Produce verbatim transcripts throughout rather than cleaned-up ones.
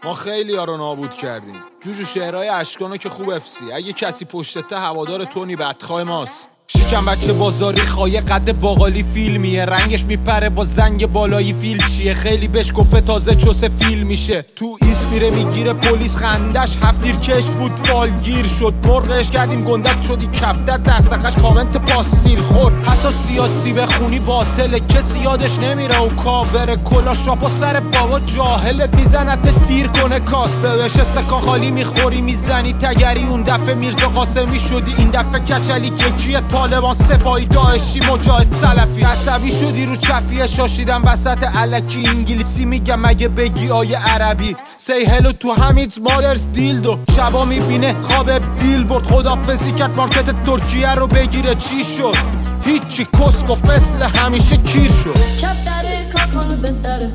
ما خیلی ها رو نابود کردیم. جوجو شعرهای اشکانو که خوب افسی. اگه کسی پشتته هوادار تونی بدخواه ماست. شیکم بچه بازاری خواهی قد باقالی فیلمیه، رنگش میپره با زنگ بالایی فیل چیه. خیلی بهش گفته تازه چوسه فیل میشه. تو ایست میره میگیره پلیس خندش هفتیر کش بود فالگیر شد. مرغش کردیم گندک شدی کفتر دستقش کامنت پاستیر خورد. حتی سیاسی بخونی باطله کسی یادش نمیره و کاور کلا شاپا سر بابا جاهلت میزنت دیر کنه کاسه بشه. سکان خالی میخوری میزنی تگری. اون دفعه میرزا قاسمی شدی این دفعه کچلی یکیه. طالبان سپاهی داعشی مجاهد سلفی. عصبی شدی رو چفیه شاشیدم وسط الکی. انگلیسی میگم مگه بگی آیه عربی. سی هلو تو همیت مادرز دیلدو. شبا میبینه خواب بیل برد. خدافزی کرد مارکت ترکیه رو بگیره چی شد؟ هیچی کس گفت مثل همیشه کیر شد. شب داره کاکانو بستره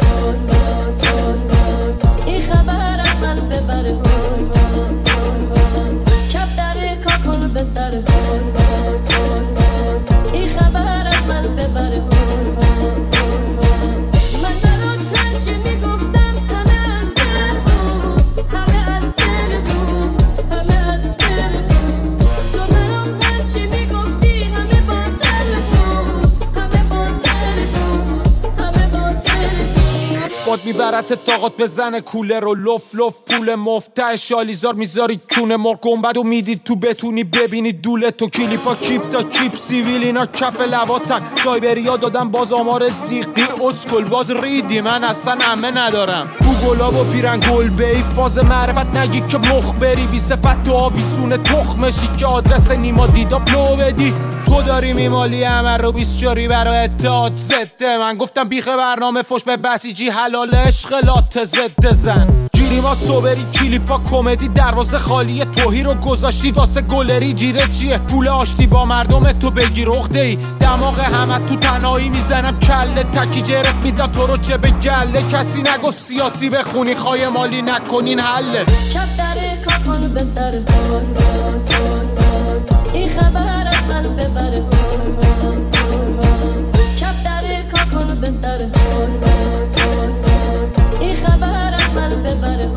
این خبر از من ببره. شب داره کاکانو بستره این خبر از من ببره. من برات هرچی میگفتم همه از دل بود، همه از دل بود، همه از دل بود. تو برام هرچی میگفتی همه با دل بود، همه با دل بود، همه با دل بود. باد میبرت طاقت بزنه کوله رو لف لف پول مفته شالیزار میذاری کونه مرغ گنبد و میدید تو بتونی ببینی دوله تو. کلیپا کیپ تا کیپ سیویل اینا کف لواتن. سایبریا دادم باز آمار زیقی اسکل باز ریدی. من اصلا عمه ندارم گوگلاب و پیرن گل بی فاز معرفت نگی که مخبری. بی صفت تو آویزون تخمشی که آدرس نیما دیدا پلو بدی. تو داری میمالی همه رو بیسچاری برای اتحاد زده. من گفتم بیخ برنامه فش به بسیجی حلال عشق لات زده زن. گیری ما صبری کلیپا کمدی دروازه خالیه. توهی رو گذاشتی واسه گلری. جیره چیه پول آشتی با مردم تو بگیر اخده ای. دماغ همه تو تنهایی میزنم کله تکی جرت میدم تو رو چه به گله. کسی نگفت سیاسی بخونی خواهی مالی نکنین حله. شب داره کاکانو بستره این خبر از من ببره. شب داره کاکانو بستره این خبر از من ببره.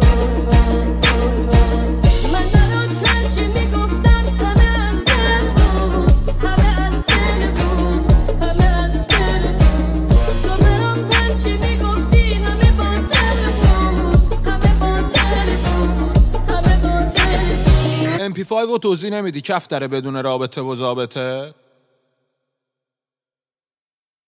من برات هرچی میگفتم همه از دل بود، همه از دل بود، همه از دل بود. تو برام هرچی میگفتی همه با دل بود، همه با دل بود، همه با دل بود. ام پی فایو رو توضیح نمیدی کف داره بدون رابطه و ضابطه.